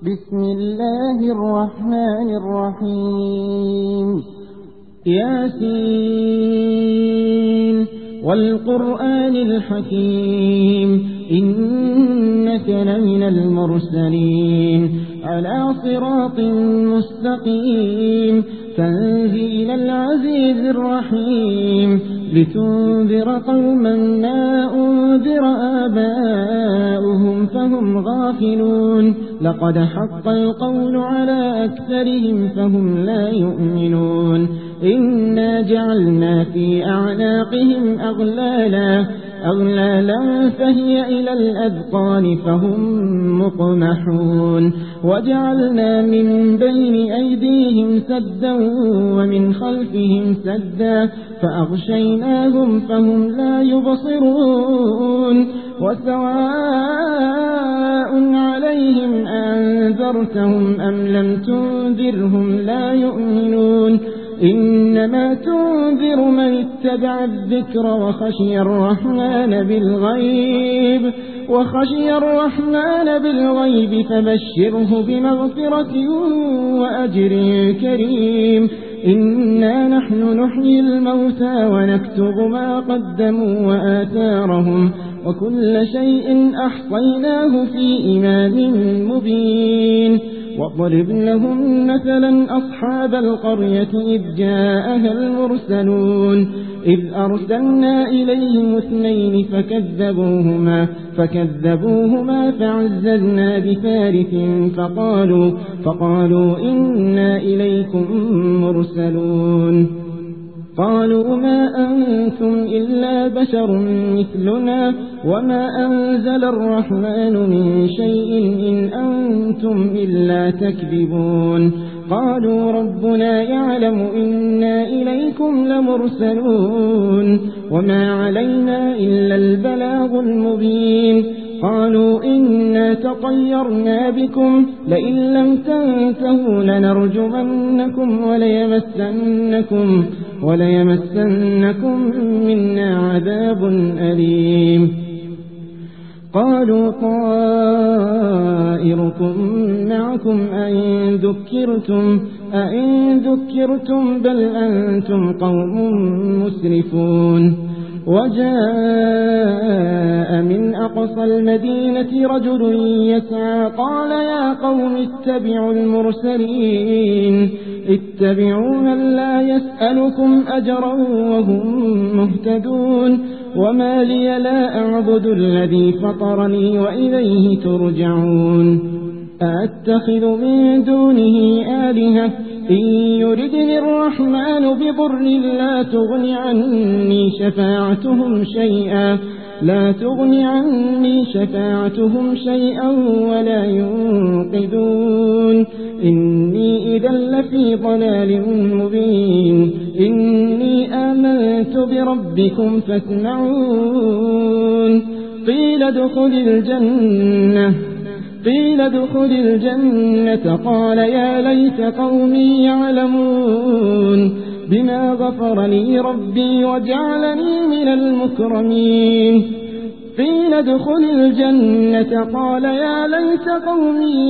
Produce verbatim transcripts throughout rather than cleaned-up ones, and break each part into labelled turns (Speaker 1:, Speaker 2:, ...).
Speaker 1: بسم الله الرحمن الرحيم ياسين والقرآن الحكيم إنك لمن المرسلين على صراط مستقيم تنزيل العزيز الرحيم لتنذر قوما ما أنذر آباؤهم فهم غافلون لقد حق القول على أكثرهم فهم لا يؤمنون إنا جعلنا في أعناقهم أغلالا أغلالا فهي إلى الأذقان فهم مقمحون وجعلنا من بين أيديهم سدا ومن خلفهم سدا فأغشيناهم فهم لا يبصرون وسواء عليهم أنذرتهم أم لم تنذرهم لا يؤمنون إنما تنذر من اتبع الذكر وخشي الرحمن بالغيب وخشي الرحمن بالغيب فبشره بمغفرة وأجر كريم إنا نحن نحيي الموتى ونكتب ما قدموا وآثارهم وكل شيء أحصيناه في إمام مبين واضرب لهم مثلا أصحاب القرية إذ جاءها المرسلون إذ أرسلنا إليهم اثنين فكذبوهما فكذبوهما فعززنا بثالث فقالوا فقالوا إنا إليكم مرسلون قالوا ما أنتم إلا بشر مثلنا وما أنزل الرحمن من شيء إن أنتم إلا تكذبون قالوا ربنا يعلم إنا إليكم لمرسلون وما علينا إلا البلاغ المبين قالوا إنا تطيرنا بكم لئن لم تنتهوا لنرجمنكم وليمسنكم وليمسنكم منا عذاب أليم قالوا طائركم معكم أئن ذكرتم أئن ذكرتم بل أنتم قوم مسرفون وجاء من أقصى المدينة رجل يسعى قال يا قوم اتبعوا المرسلين اتبعوا من لا يسألكم أجرا وهم مهتدون وما لي لا أعبد الذي فطرني وإليه ترجعون أأتخذ من دونه آلهة إن يردني الرحمن بضر لا تغن عني شفاعتهم شيئا لا تغن عني شفاعتهم شيئا ولا ينقذون إني إذا لفي ضلال مبين إني آمنت بربكم فاسمعون قيل ادخل الجنة قيل ادخل الجنة قال يا ليت قومي يعلمون بما غفر لي ربي وجعلني من المكرمين قيل ادخل الجنة قال يا ليت قومي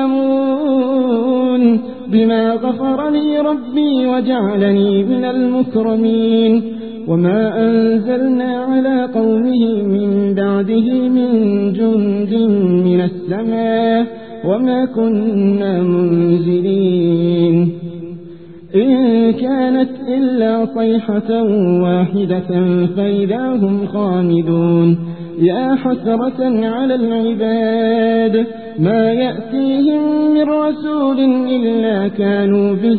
Speaker 1: يعلمون بما غفر لي ربي وجعلني من المكرمين وما أنزلنا على قومه من بعده من جند من السماء وما كنا منزلين إن كانت إلا صيحة واحدة فإذا هم خامدون يا حسرة على العباد ما يأتيهم من رسول إلا كانوا به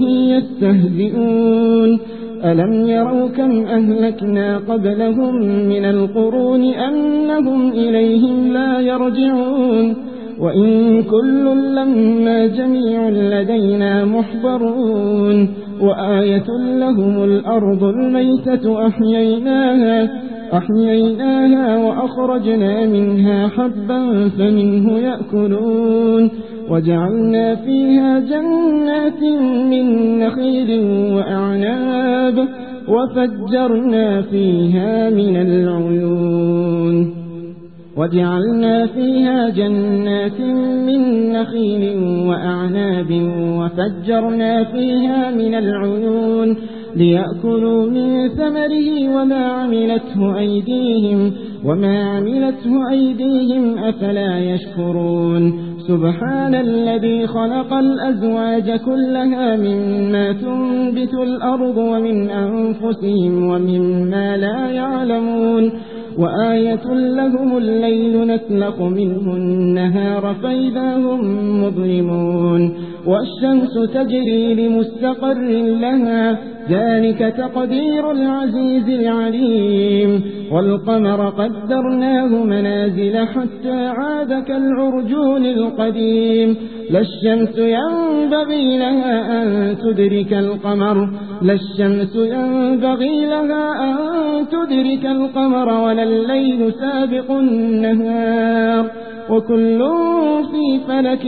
Speaker 1: يستهزئون ألم يروا كم أهلكنا قبلهم من القرون أنهم إليهم لا يرجعون وإن كل لما جميع لدينا محضرون وآية لهم الأرض الميتة أحييناها أحييناها وأخرجنا منها حبا فمنه يأكلون وجعلنا فيها جنات من نخيل وأعناب وفجرنا فيها من العيون وجعلنا فيها جنات من نخيل وأعناب وفجرنا فيها من العيون ليأكلوا من ثمره وما عملته أيديهم وما عملته أيديهم أفلا يشكرون سبحان الذي خلق الأزواج كلها مما تنبت الأرض ومن أنفسهم ومما لا يعلمون وآية لهم الليل نسلخ منه النهار فإذا هم مظلمون والشمس تجري لمستقر لها ذلك تقدير العزيز العليم والقمر قدرناه منازل حتى عاد كالعرجون القديم لا الشمس ينبغي لها أن تدرك القمر لا الشمس ينبغي لها أن تدرك القمر ولا الليل سابق النهار وكل في فلك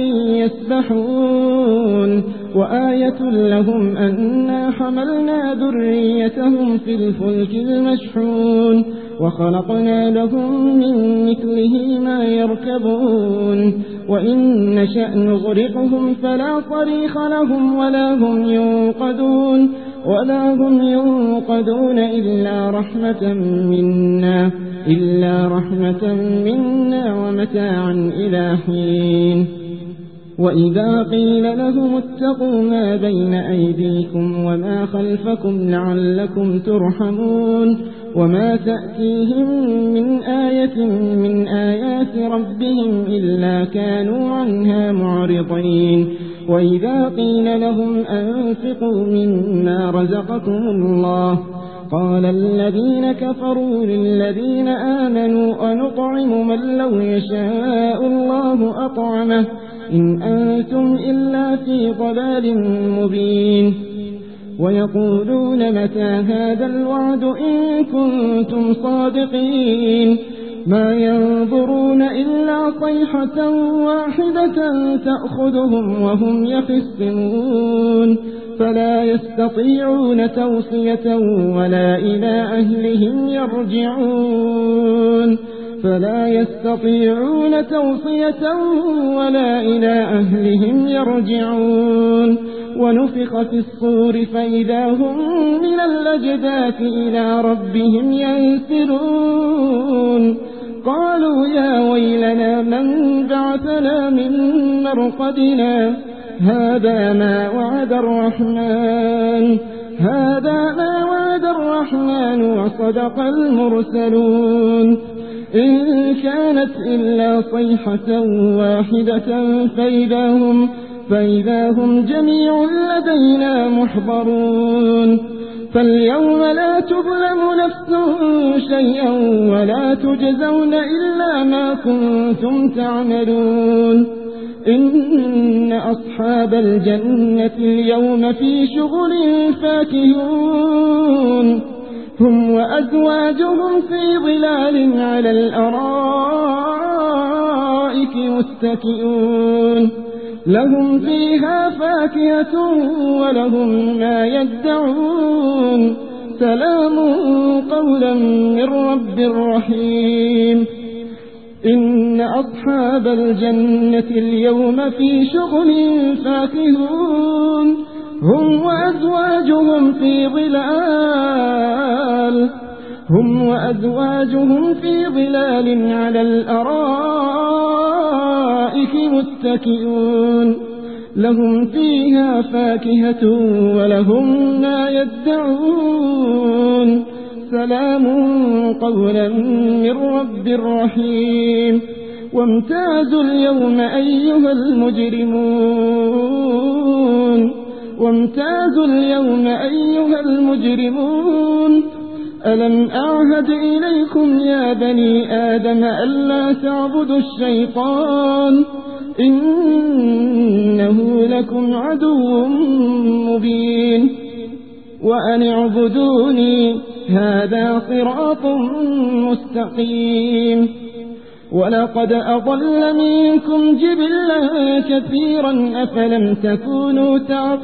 Speaker 1: يسبحون وآية لهم أنا حملنا ذريتهم في الفلك المشحون وخلقنا لهم من مثله ما يركبون وإن نشأ نغرقهم فلا صريخ لهم ولا هم ينقذون ولا هم ينقذون إلا رحمة منا إلا رحمة منا ومتاعا إلى حين وإذا قيل لهم اتقوا ما بين أيديكم وما خلفكم لعلكم ترحمون وما تأتيهم من آية من آيات ربهم إلا كانوا عنها معرضين وإذا قيل لهم أنفقوا مما رزقكم الله قال الذين كفروا للذين آمنوا أنطعم من لو يشاء الله أطعمه إن أنتم إلا في ضلال مبين ويقولون متى هذا الوعد إن كنتم صادقين ما ينظرون إلا صيحة واحدة تأخذهم وهم يخصمون فلا يستطيعون توصية ولا إلى أهلهم يرجعون فلا يستطيعون توصية ولا إلى أهلهم يرجعون ونفخ في الصور فإذا هم من الأجداث إلى ربهم ينسلون قالوا يا ويلنا من بعثنا من مرقدنا هذا ما وعد الرحمن هذا ما وعد الرحمن وصدق المرسلون إن كانت إلا صيحة واحدة فإذا هم, فإذا هم جميع لدينا محضرون فاليوم لا تظلم نفس شيئا ولا تجزون إلا ما كنتم تعملون إن أصحاب الجنة اليوم في شغل فاكهون هم وأزواجهم في ظلال على الأرائك متكئون لهم فيها فاكهة ولهم ما يدعون سلام قولا من رب رحيم إن أصحاب الجنة اليوم في شغل فاكهون هم وأزواجهم في ظلال هم وأزواجهم في ظلال على الأرائك متكئون لهم فيها فاكهة ولهم ما يدعون سلام قولا من رب رحيم وامتازوا اليوم أيها المجرمون وامتازوا اليوم أيها المجرمون ألم أعهد إليكم يا بني آدم ألا تعبدوا الشيطان إنه لكم عدو مبين وأن اعبدوني هذا صراط مستقيم ولقد أضل منكم جبلا كثيرا أفلم تكونوا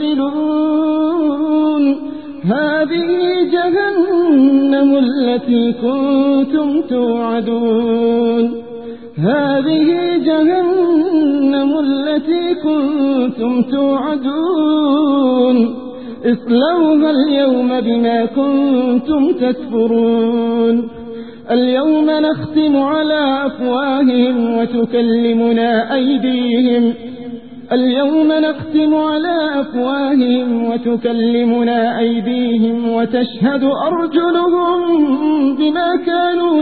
Speaker 1: تعقلون هذه جهنم التي كنتم توعدون هذه جهنم التي كنتم توعدون اصلوها اليوم بما كنتم تكفرون اليوم نختم على أفواههم وتكلمنا أيديهم اليوم نختم على أفواههم وتكلمنا أيديهم وتشهد أرجلهم بما كانوا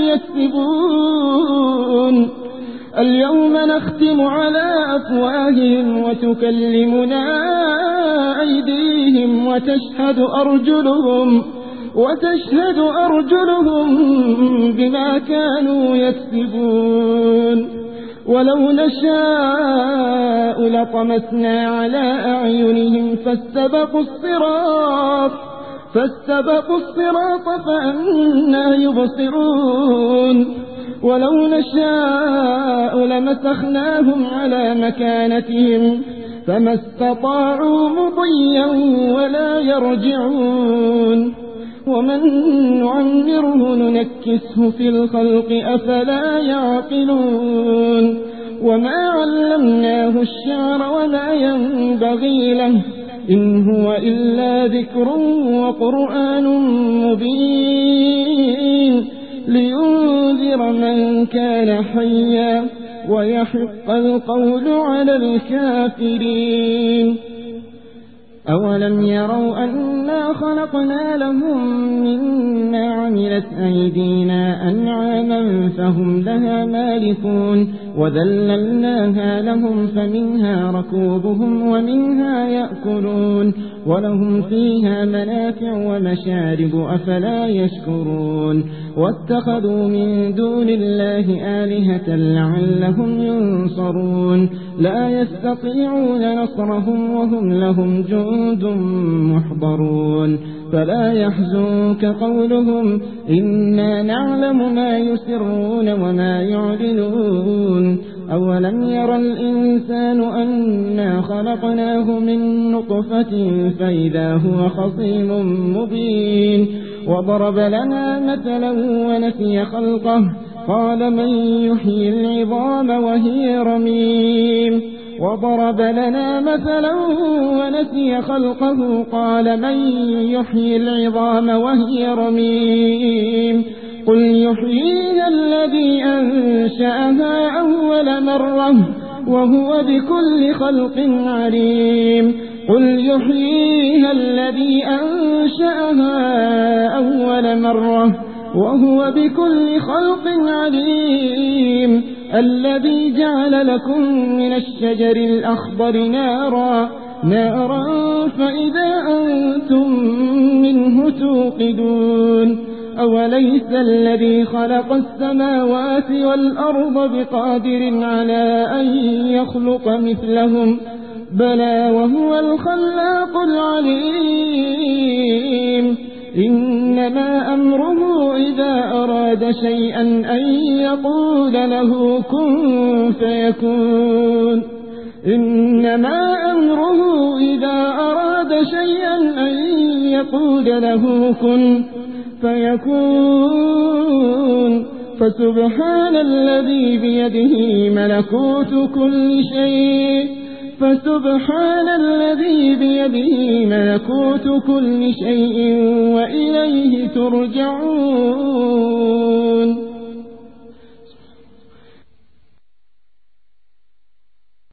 Speaker 1: يكسبون اليوم نختم على أفواههم وتكلمنا أيديهم وتشهد أرجلهم وتشهد أرجلهم بما كانوا يكسبون ولو نشاء لطمسنا على أعينهم فاستبقوا الصراط فاستبقوا الصراط فأنى يبصرون ولو نشاء لمسخناهم على مكانتهم فما استطاعوا مضيا ولا يرجعون ومن نعمره ننكسه في الخلق أفلا يعقلون وما علمناه الشعر وما ينبغي له إن هو إلا ذكر وقرآن مبين لينذر من كان حيا ويحق القول على الكافرين أولم يروا أنا خلقنا لهم مما عملت أيدينا أنعاما فهم لها مالكون وذللناها لهم فمنها ركوبهم ومنها يأكلون ولهم فيها منافع ومشارب أفلا يشكرون واتخذوا من دون الله آلهة لعلهم ينصرون لا يستطيعون نصرهم وهم لهم جند محضرون فلا يحزنك قولهم إنا نعلم ما يسرون وما يعلنون أولم يرى الإنسان أنا خلقناه من نطفة فإذا هو خصيم مبين وضرب لنا مثلا ونسي خلقه قال من يحيي العظام وهي رميم وضرب لنا مثلا ونسي خلقه قال من يحيي العظام وهي رميم قل يحييها الذي أنشأها أول مرة وهو بكل خلق عليم قل يحييها الذي أنشأها أول مرة وهو بكل خلق عليم الذي جعل لكم من الشجر الأخضر نارا نارا فإذا أنتم منه توقدون أوليس الذي خلق السماوات والأرض بقادر على أن يخلق مثلهم بلى وهو الخلاق العليم إنما أمره إذا أراد شيئا أن يقول له كن فيكون إنما أمره إذا أراد شيئا أن يقول له كن فيكون فسبحان الذي بيده ملكوت كل شيء فسبحان الذي بيده ملكوت كل شيء وإليه ترجعون